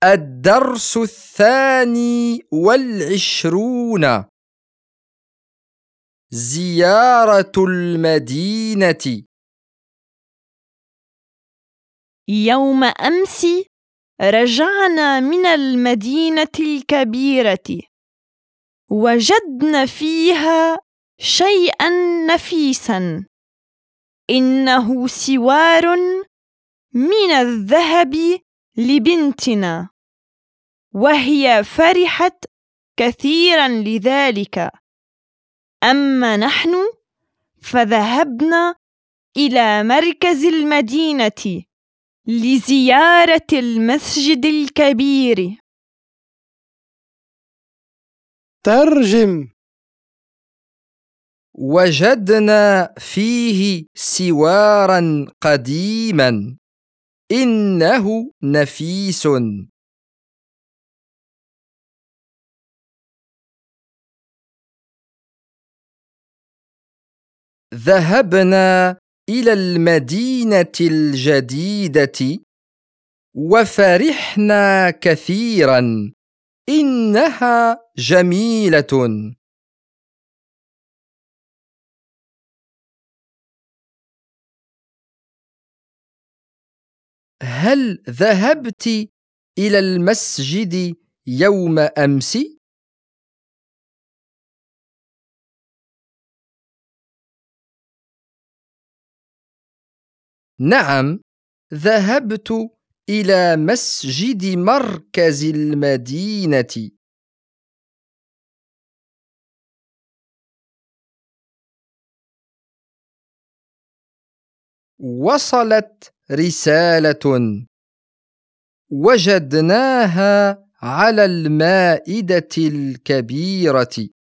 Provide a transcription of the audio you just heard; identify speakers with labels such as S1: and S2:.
S1: الدرس 22. زيارة المدينة.
S2: يوم أمس رجعنا من المدينة الكبيرة، وجدنا فيها شيئاً نفيساً، إنه سوار من الذهب لبنتنا، وهي فرحت كثيراً لذلك. أما نحن فذهبنا إلى مركز المدينة لزيارة المسجد الكبير.
S3: ترجم.
S1: وجدنا فيه سواراً قديماً، إنه نفيس. ذهبنا إلى المدينة الجديدة وفرحنا كثيراً، إنها جميلة. هل ذهبت إلى المسجد يوم أمس؟ نعم، ذهبت إلى مسجد مركز المدينة. وصلت رسالة، وجدناها على المائدة الكبيرة.